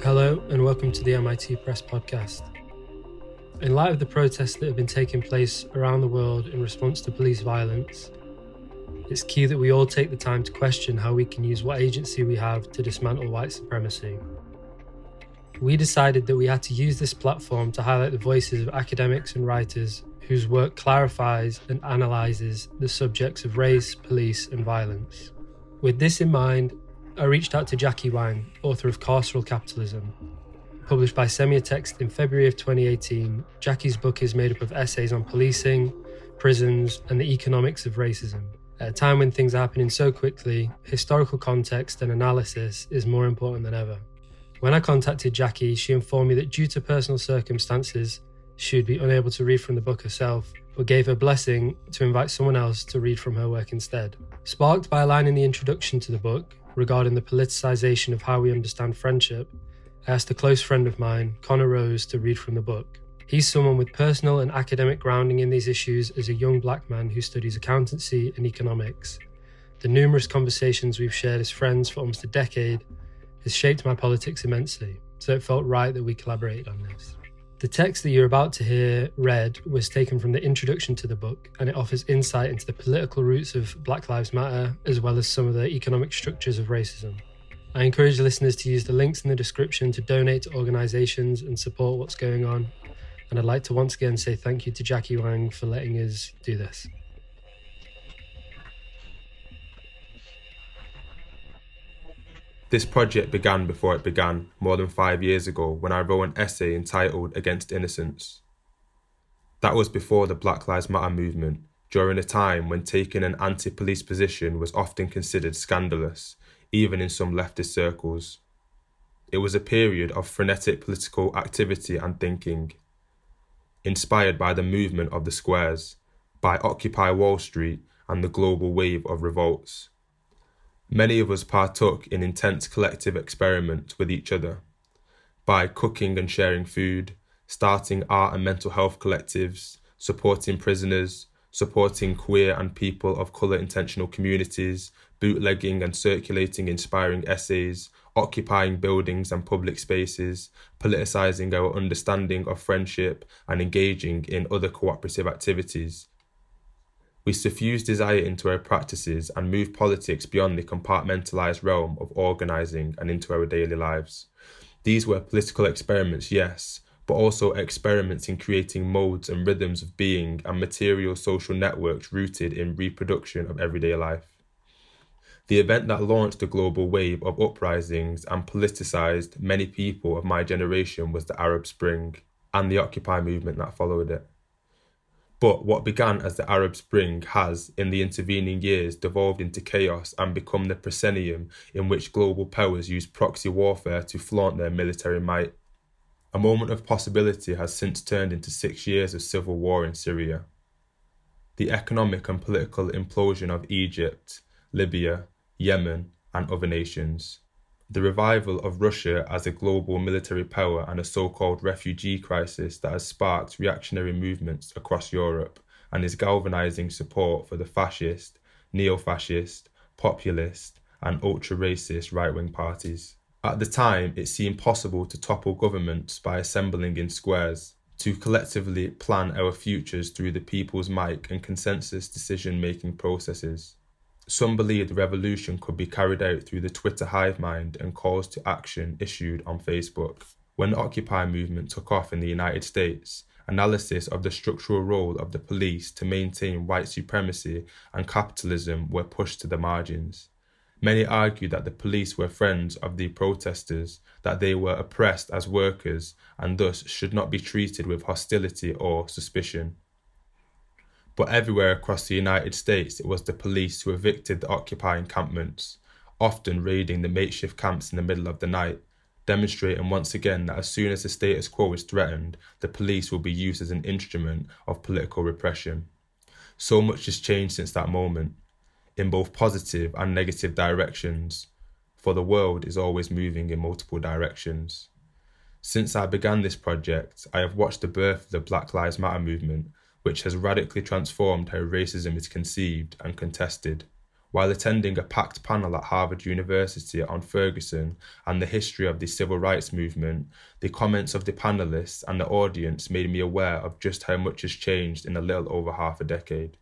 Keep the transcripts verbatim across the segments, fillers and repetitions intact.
Hello and welcome to the M I T Press podcast. In light of the protests that have been taking place around the world in response to police violence, it's key that we all take the time to question how we can use what agency we have to dismantle white supremacy. We decided that we had to use this platform to highlight the voices of academics and writers whose work clarifies and analyses the subjects of race, police and violence. With this in mind, I reached out to Jackie Wang, author of Carceral Capitalism. Published by Semiotext in February of twenty eighteen, Jackie's book is made up of essays on policing, prisons, and the economics of racism. At a time when things are happening so quickly, historical context and analysis is more important than ever. When I contacted Jackie, she informed me that due to personal circumstances, she would be unable to read from the book herself, but gave her blessing to invite someone else to read from her work instead. Sparked by a line in the introduction to the book regarding the politicisation of how we understand friendship, I asked a close friend of mine, Connor Rose, to read from the book. He's someone with personal and academic grounding in these issues as a young black man who studies accountancy and economics. The numerous conversations we've shared as friends for almost a decade has shaped my politics immensely, so it felt right that we collaborated on this. The text that you're about to hear read was taken from the introduction to the book, and it offers insight into the political roots of Black Lives Matter, as well as some of the economic structures of racism. I encourage listeners to use the links in the description to donate to organisations and support what's going on, and I'd like to once again say thank you to Jackie Wang for letting us do this. This project began before it began, more than five years ago, when I wrote an essay entitled Against Innocence. That was before the Black Lives Matter movement, during a time when taking an anti-police position was often considered scandalous, even in some leftist circles. It was a period of frenetic political activity and thinking, inspired by the movement of the squares, by Occupy Wall Street and the global wave of revolts. Many of us partook in intense collective experiment with each other, by cooking and sharing food, starting art and mental health collectives, supporting prisoners, supporting queer and people of colour intentional communities, bootlegging and circulating inspiring essays, occupying buildings and public spaces, politicising our understanding of friendship and engaging in other cooperative activities. We suffuse desire into our practices and move politics beyond the compartmentalised realm of organising and into our daily lives. These were political experiments, yes, but also experiments in creating modes and rhythms of being and material social networks rooted in reproduction of everyday life. The event that launched the global wave of uprisings and politicised many people of my generation was the Arab Spring and the Occupy movement that followed it. But what began as the Arab Spring has, in the intervening years, devolved into chaos and become the proscenium in which global powers use proxy warfare to flaunt their military might. A moment of possibility has since turned into six years of civil war in Syria. The economic and political implosion of Egypt, Libya, Yemen, and other nations. The revival of Russia as a global military power and a so-called refugee crisis that has sparked reactionary movements across Europe and is galvanising support for the fascist, neo-fascist, populist and ultra-racist right-wing parties. At the time, it seemed possible to topple governments by assembling in squares, to collectively plan our futures through the people's mic and consensus decision-making processes. Some believed the revolution could be carried out through the Twitter hive mind and calls to action issued on Facebook. When the Occupy movement took off in the United States, analysis of the structural role of the police to maintain white supremacy and capitalism were pushed to the margins. Many argued that the police were friends of the protesters, that they were oppressed as workers and thus should not be treated with hostility or suspicion. But everywhere across the United States, it was the police who evicted the Occupy encampments, often raiding the makeshift camps in the middle of the night, demonstrating once again that as soon as the status quo is threatened, the police will be used as an instrument of political repression. So much has changed since that moment, in both positive and negative directions, for the world is always moving in multiple directions. Since I began this project, I have watched the birth of the Black Lives Matter movement, which has radically transformed how racism is conceived and contested, While attending a packed panel at Harvard University on Ferguson and the history of the civil rights movement, the comments of the panelists and the audience made me aware of just how much has changed in a little over half a decade.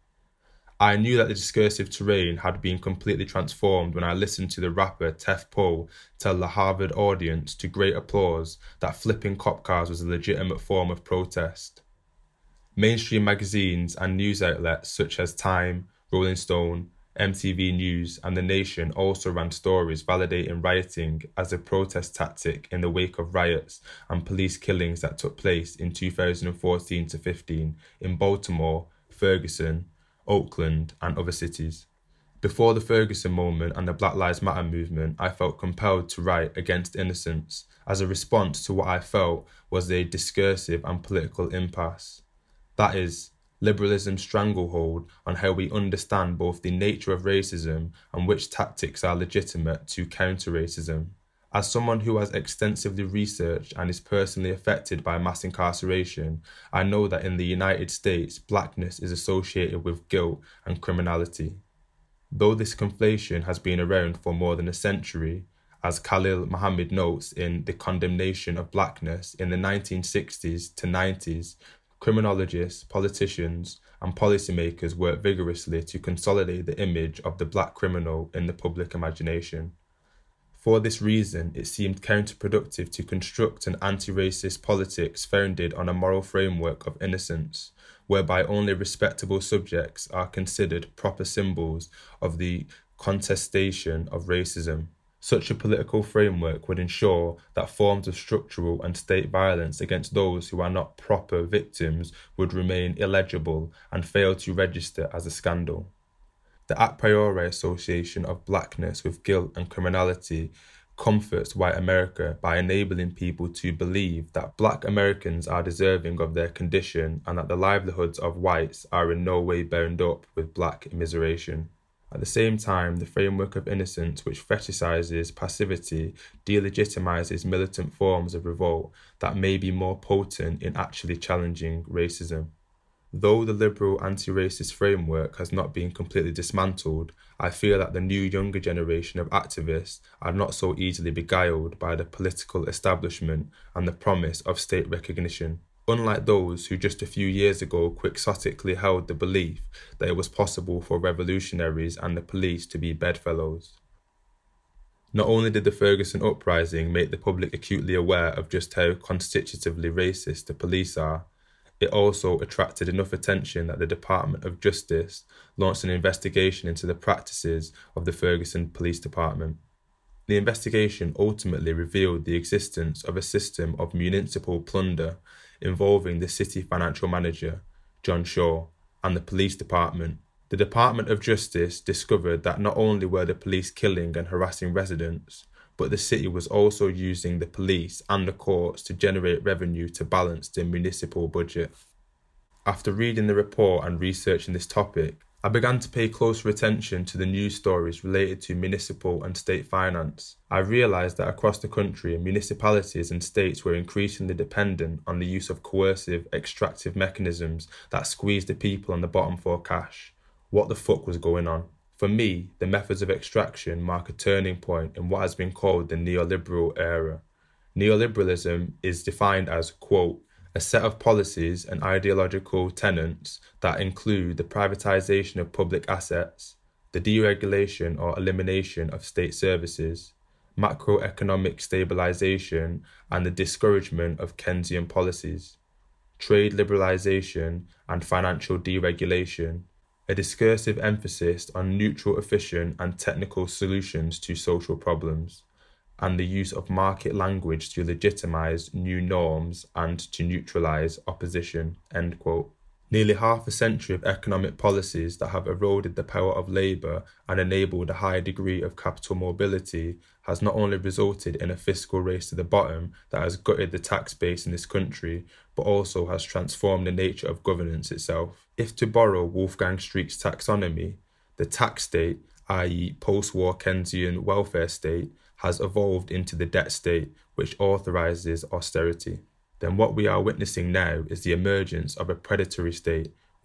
I knew that the discursive terrain had been completely transformed when I listened to the rapper Tef Poe tell the Harvard audience to great applause that flipping cop cars was a legitimate form of protest. Mainstream magazines and news outlets such as Time, Rolling Stone, M T V News and The Nation also ran stories validating rioting as a protest tactic in the wake of riots and police killings that took place in two thousand fourteen to fifteen in Baltimore, Ferguson, Oakland and other cities. Before the Ferguson moment and the Black Lives Matter movement, I felt compelled to write against innocence as a response to what I felt was a discursive and political impasse. That is, liberalism's stranglehold on how we understand both the nature of racism and which tactics are legitimate to counter racism. As someone who has extensively researched and is personally affected by mass incarceration, I know that in the United States, blackness is associated with guilt and criminality. Though this conflation has been around for more than a century, as Khalil Muhammad notes in The Condemnation of Blackness in the nineteen sixties to nineties, criminologists, politicians, and policymakers work vigorously to consolidate the image of the black criminal in the public imagination. For this reason, it seemed counterproductive to construct an anti-racist politics founded on a moral framework of innocence, whereby only respectable subjects are considered proper symbols of the contestation of racism. Such a political framework would ensure that forms of structural and state violence against those who are not proper victims would remain illegible and fail to register as a scandal. The a priori association of blackness with guilt and criminality comforts white America by enabling people to believe that black Americans are deserving of their condition and that the livelihoods of whites are in no way bound up with black immiseration. At the same time, the framework of innocence, which fetishizes passivity, delegitimizes militant forms of revolt that may be more potent in actually challenging racism. Though the liberal anti-racist framework has not been completely dismantled, I feel that the new younger generation of activists are not so easily beguiled by the political establishment and the promise of state recognition. Unlike those who just a few years ago quixotically held the belief that it was possible for revolutionaries and the police to be bedfellows. Not only did the Ferguson uprising make the public acutely aware of just how constitutively racist the police are, it also attracted enough attention that the Department of Justice launched an investigation into the practices of the Ferguson Police Department. The investigation ultimately revealed the existence of a system of municipal plunder involving the city financial manager, John Shaw, and the police department. The Department of Justice discovered that not only were the police killing and harassing residents, but the city was also using the police and the courts to generate revenue to balance the municipal budget. After reading the report and researching this topic, I began to pay closer attention to the news stories related to municipal and state finance. I realised that across the country, municipalities and states were increasingly dependent on the use of coercive, extractive mechanisms that squeezed the people on the bottom for cash. What the fuck was going on? For me, the methods of extraction mark a turning point in what has been called the neoliberal era. Neoliberalism is defined as, quote, a set of policies and ideological tenets that include the privatisation of public assets, the deregulation or elimination of state services, macroeconomic stabilisation and the discouragement of Keynesian policies, trade liberalisation and financial deregulation, a discursive emphasis on neutral, efficient and technical solutions to social problems, and the use of market language to legitimise new norms and to neutralise opposition, end quote. Nearly half a century of economic policies that have eroded the power of labour and enabled a high degree of capital mobility has not only resulted in a fiscal race to the bottom that has gutted the tax base in this country, but also has transformed the nature of governance itself. If to borrow Wolfgang Streeck's taxonomy, the tax state, that is post-war Keynesian welfare state, has evolved into the debt state, which authorises austerity. Then what we are witnessing now is the emergence of a predatory state,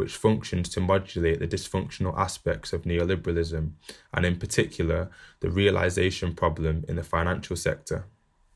which functions to modulate the dysfunctional aspects of neoliberalism, and in particular, the realisation problem in the financial sector.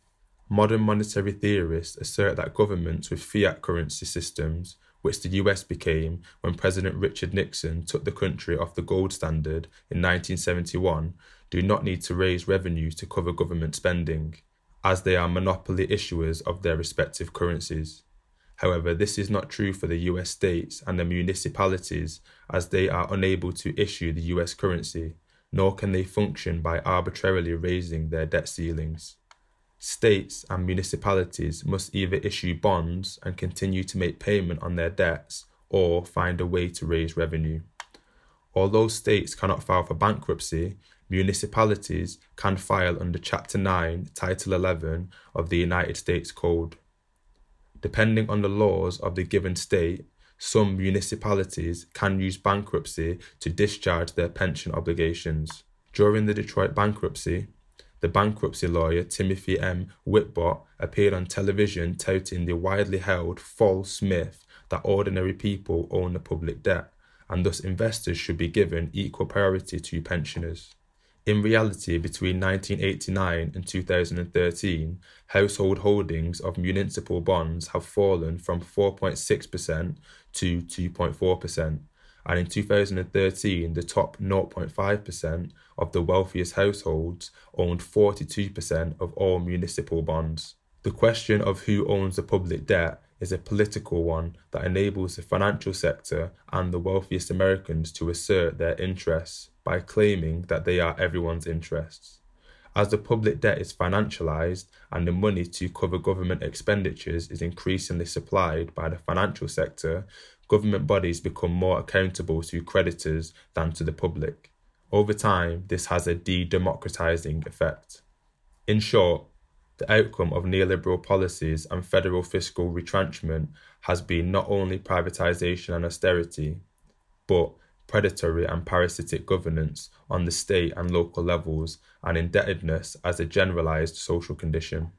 Modern monetary theorists assert that governments with fiat currency systems, which the U S became when President Richard Nixon took the country off the gold standard in nineteen seventy-one, do not need to raise revenue to cover government spending, as they are monopoly issuers of their respective currencies. However, this is not true for the U S states and the municipalities, as they are unable to issue the U S currency, nor can they function by arbitrarily raising their debt ceilings. States and municipalities must either issue bonds and continue to make payment on their debts, or find a way to raise revenue. Although states cannot file for bankruptcy, municipalities can file under Chapter nine, Title eleven of the United States Code. Depending on the laws of the given state, some municipalities can use bankruptcy to discharge their pension obligations. During the Detroit bankruptcy, the bankruptcy lawyer Timothy M. Whitbot appeared on television touting the widely held false myth that ordinary people own the public debt, and thus investors should be given equal priority to pensioners. In reality, between nineteen eighty-nine and two thousand thirteen, household holdings of municipal bonds have fallen from four point six percent to two point four percent, and in two thousand thirteen, the top zero point five percent of the wealthiest households owned forty-two percent of all municipal bonds. The question of who owns the public debt is a political one that enables the financial sector and the wealthiest Americans to assert their interests by claiming that they are everyone's interests. As the public debt is financialized and the money to cover government expenditures is increasingly supplied by the financial sector, government bodies become more accountable to creditors than to the public. Over time, this has a de-democratizing effect. In short, the outcome of neoliberal policies and federal fiscal retrenchment has been not only privatization and austerity, but predatory and parasitic governance on the state and local levels, and indebtedness as a generalized social condition.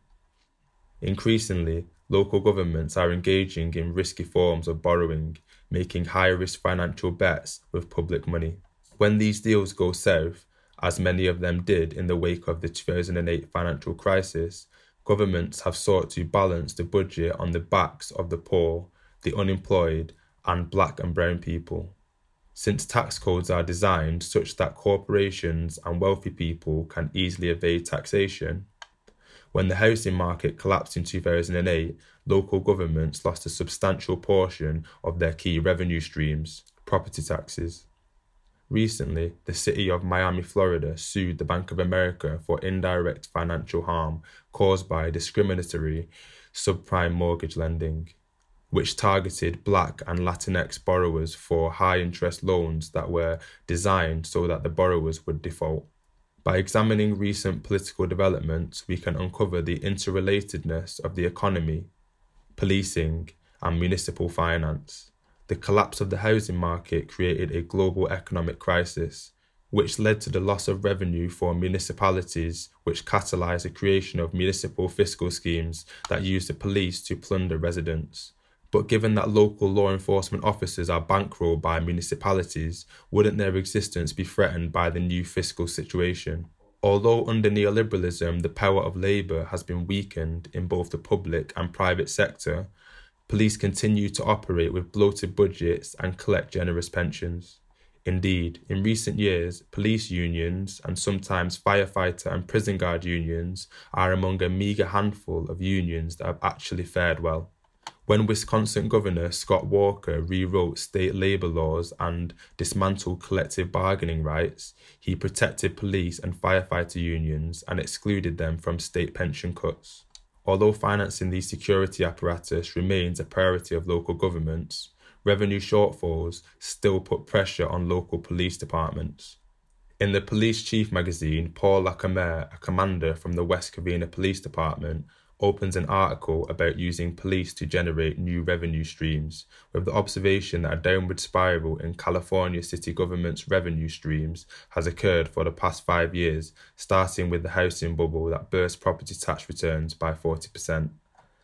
Increasingly, local governments are engaging in risky forms of borrowing, making high-risk financial bets with public money. When these deals go south, as many of them did in the wake of the two thousand eight financial crisis, governments have sought to balance the budget on the backs of the poor, the unemployed, and black and brown people. Since tax codes are designed such that corporations and wealthy people can easily evade taxation, when the housing market collapsed in two thousand eight, local governments lost a substantial portion of their key revenue streams, property taxes. Recently, the city of Miami, Florida, sued the Bank of America for indirect financial harm caused by discriminatory subprime mortgage lending, which targeted Black and Latinx borrowers for high-interest loans that were designed so that the borrowers would default. By examining recent political developments, we can uncover the interrelatedness of the economy, policing, and municipal finance. The collapse of the housing market created a global economic crisis, which led to the loss of revenue for municipalities, which catalysed the creation of municipal fiscal schemes that use the police to plunder residents. But given that local law enforcement officers are bankrolled by municipalities, wouldn't their existence be threatened by the new fiscal situation? Although under neoliberalism the power of labour has been weakened in both the public and private sector, police continue to operate with bloated budgets and collect generous pensions. Indeed, in recent years, police unions and sometimes firefighter and prison guard unions are among a meagre handful of unions that have actually fared well. When Wisconsin Governor Scott Walker rewrote state labour laws and dismantled collective bargaining rights, he protected police and firefighter unions and excluded them from state pension cuts. Although financing the security apparatus remains a priority of local governments, revenue shortfalls still put pressure on local police departments. In the Police Chief magazine, Paul Lacomere, a commander from the West Covina Police Department, opens an article about using police to generate new revenue streams, with the observation that a downward spiral in California city government's revenue streams has occurred for the past five years, starting with the housing bubble that burst property tax returns by forty percent.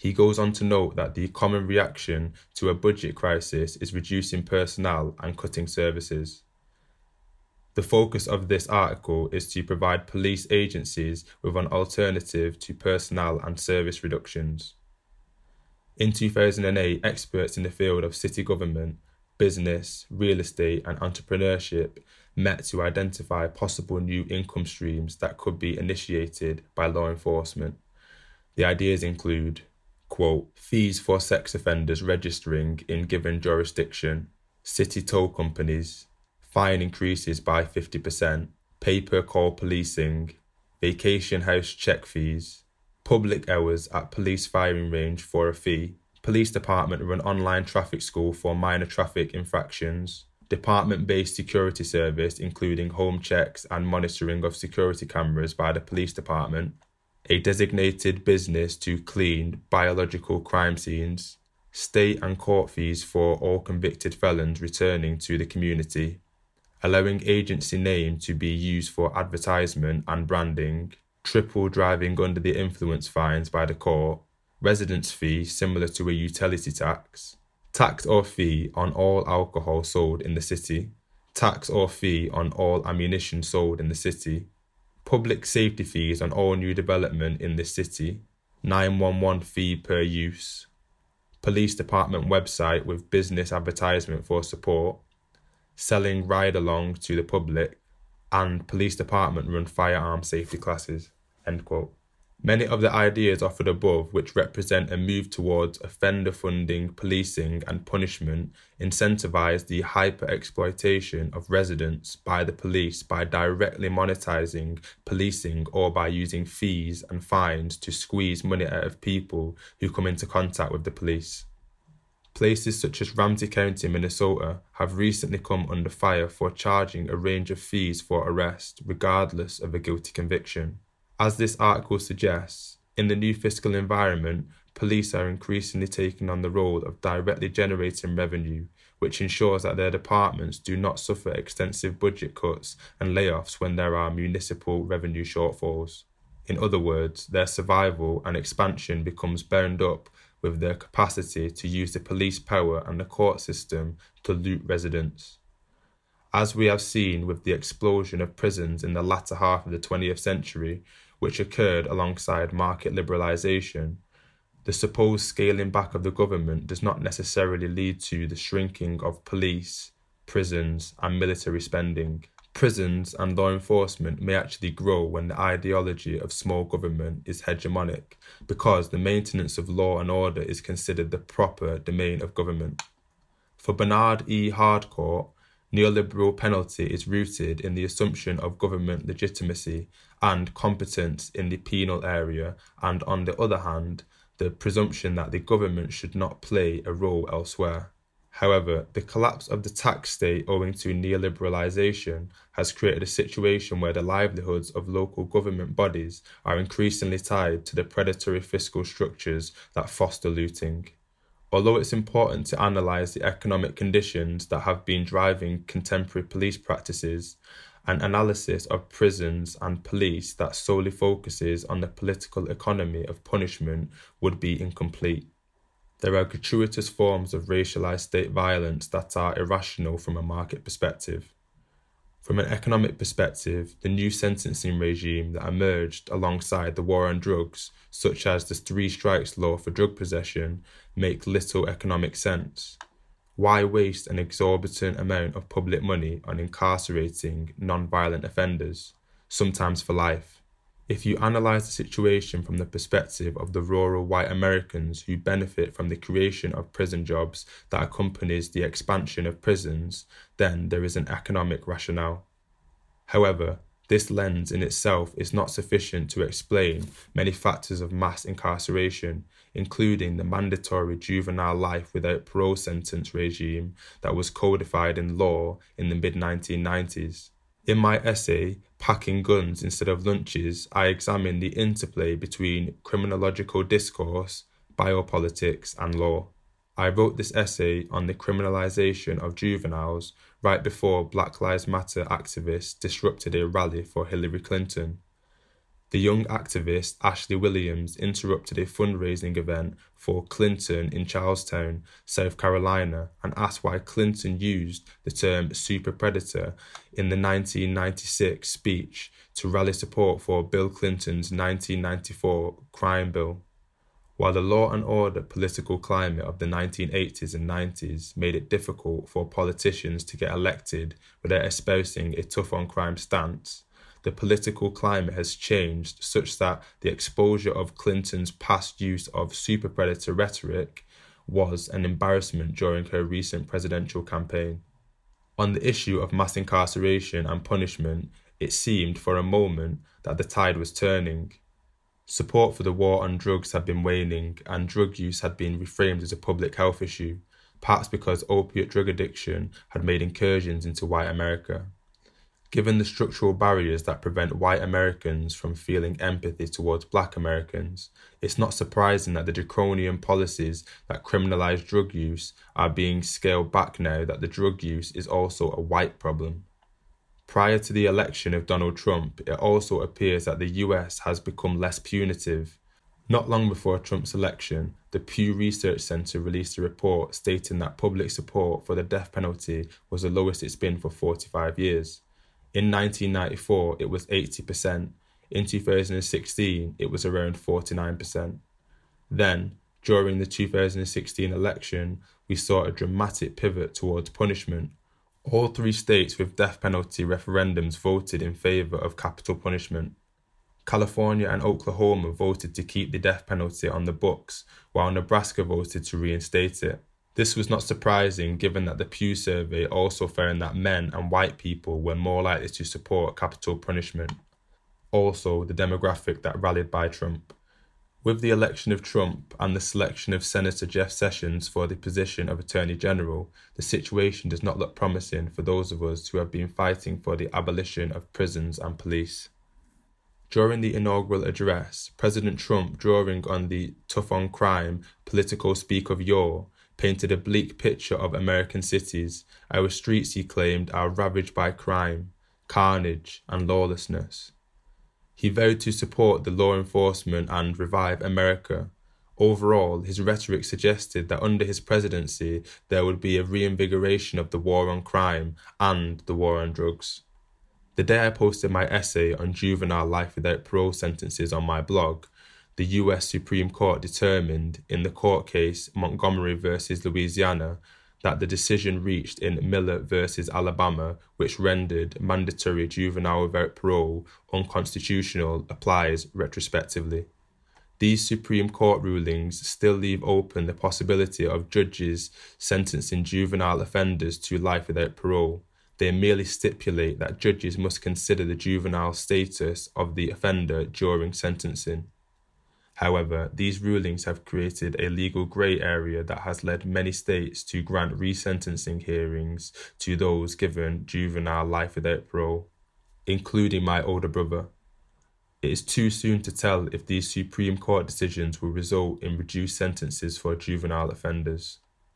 He goes on to note that the common reaction to a budget crisis is reducing personnel and cutting services. The focus of this article is to provide police agencies with an alternative to personnel and service reductions. In two thousand eight, experts in the field of city government, business, real estate and entrepreneurship met to identify possible new income streams that could be initiated by law enforcement. The ideas include, quote, fees for sex offenders registering in given jurisdiction, city toll companies, fine increases by fifty percent, pay-per-call policing, vacation house check fees, public hours at police firing range for a fee, police department run online traffic school for minor traffic infractions, department-based security service including home checks and monitoring of security cameras by the police department, a designated business to clean biological crime scenes, state and court fees for all convicted felons returning to the community, allowing agency name to be used for advertisement and branding, triple driving under the influence fines by the court, residence fee similar to a utility tax, tax or fee on all alcohol sold in the city, tax or fee on all ammunition sold in the city, public safety fees on all new development in the city, nine one one fee per use, police department website with business advertisement for support, selling ride-along to the public, and police department run firearm safety classes, end quote. Many of the ideas offered above, which represent a move towards offender funding, policing and punishment, incentivise the hyper-exploitation of residents by the police by directly monetising policing or by using fees and fines to squeeze money out of people who come into contact with the police. Places such as Ramsey County, Minnesota, have recently come under fire for charging a range of fees for arrest, regardless of a guilty conviction. As this article suggests, in the new fiscal environment, police are increasingly taking on the role of directly generating revenue, which ensures that their departments do not suffer extensive budget cuts and layoffs when there are municipal revenue shortfalls. In other words, their survival and expansion becomes bound up with their capacity to use the police power and the court system to loot residents. As we have seen with the explosion of prisons in the latter half of the twentieth century, which occurred alongside market liberalisation, the supposed scaling back of the government does not necessarily lead to the shrinking of police, prisons and military spending. Prisons and law enforcement may actually grow when the ideology of small government is hegemonic, because the maintenance of law and order is considered the proper domain of government. For Bernard E. Harcourt, neoliberal penalty is rooted in the assumption of government legitimacy and competence in the penal area, and on the other hand, the presumption that the government should not play a role elsewhere. However, the collapse of the tax state owing to neoliberalisation has created a situation where the livelihoods of local government bodies are increasingly tied to the predatory fiscal structures that foster looting. Although it's important to analyse the economic conditions that have been driving contemporary police practices, an analysis of prisons and police that solely focuses on the political economy of punishment would be incomplete. There are gratuitous forms of racialised state violence that are irrational from a market perspective. From an economic perspective, the new sentencing regime that emerged alongside the war on drugs, such as the three strikes law for drug possession, make little economic sense. Why waste an exorbitant amount of public money on incarcerating non-violent offenders, sometimes for life? If you analyse the situation from the perspective of the rural white Americans who benefit from the creation of prison jobs that accompanies the expansion of prisons, then there is an economic rationale. However, this lens in itself is not sufficient to explain many factors of mass incarceration, including the mandatory juvenile life without parole sentence regime that was codified in law in the mid nineteen nineties. In my essay, Packing Guns Instead of Lunches, I examine the interplay between criminological discourse, biopolitics, and law. I wrote this essay on the criminalisation of juveniles right before Black Lives Matter activists disrupted a rally for Hillary Clinton. The young activist Ashley Williams interrupted a fundraising event for Clinton in Charlestown, South Carolina, and asked why Clinton used the term super predator in the nineteen ninety-six speech to rally support for Bill Clinton's nineteen ninety-four crime bill. While the law and order political climate of the nineteen eighties and nineties made it difficult for politicians to get elected without espousing a tough-on-crime stance, the political climate has changed such that the exposure of Clinton's past use of super predator rhetoric was an embarrassment during her recent presidential campaign. On the issue of mass incarceration and punishment, it seemed for a moment that the tide was turning. Support for the war on drugs had been waning, and drug use had been reframed as a public health issue, perhaps because opiate drug addiction had made incursions into white America. Given the structural barriers that prevent white Americans from feeling empathy towards black Americans, it's not surprising that the draconian policies that criminalise drug use are being scaled back now that the drug use is also a white problem. Prior to the election of Donald Trump, it also appears that the U S has become less punitive. Not long before Trump's election, the Pew Research Center released a report stating that public support for the death penalty was the lowest it's been for forty-five years. In nineteen ninety-four, it was eighty percent. In two thousand sixteen, it was around forty-nine percent. Then, during the two thousand sixteen election, we saw a dramatic pivot towards punishment. All three states with death penalty referendums voted in favour of capital punishment. California and Oklahoma voted to keep the death penalty on the books, while Nebraska voted to reinstate it. This was not surprising given that the Pew survey also found that men and white people were more likely to support capital punishment. Also, the demographic that rallied by Trump. With the election of Trump and the selection of Senator Jeff Sessions for the position of Attorney General, the situation does not look promising for those of us who have been fighting for the abolition of prisons and police. During the inaugural address, President Trump, drawing on the tough-on-crime political speak of yore, painted a bleak picture of American cities. Our streets, he claimed, are ravaged by crime, carnage, and lawlessness. He vowed to support the law enforcement and revive America. Overall, his rhetoric suggested that under his presidency there would be a reinvigoration of the war on crime and the war on drugs. The day I posted my essay on juvenile life without parole sentences on my blog, the U S Supreme Court determined, in the court case Montgomery versus Louisiana, that the decision reached in Miller versus Alabama, which rendered mandatory juvenile without parole unconstitutional, applies retrospectively. These Supreme Court rulings still leave open the possibility of judges sentencing juvenile offenders to life without parole. They merely stipulate that judges must consider the juvenile status of the offender during sentencing. However, these rulings have created a legal grey area that has led many states to grant resentencing hearings to those given juvenile life without parole, including my older brother. It is too soon to tell if these Supreme Court decisions will result in reduced sentences for juvenile offenders.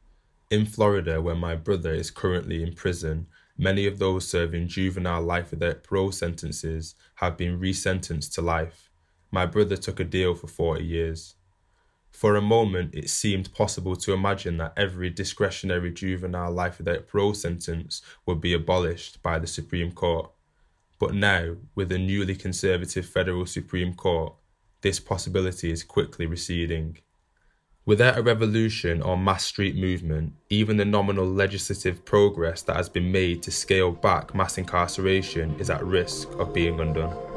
In Florida, where my brother is currently in prison, many of those serving juvenile life without parole sentences have been resentenced to life. My brother took a deal for forty years. For a moment, it seemed possible to imagine that every discretionary juvenile life without parole sentence would be abolished by the Supreme Court. But now, with a newly conservative federal Supreme Court, this possibility is quickly receding. Without a revolution or mass street movement, even the nominal legislative progress that has been made to scale back mass incarceration is at risk of being undone.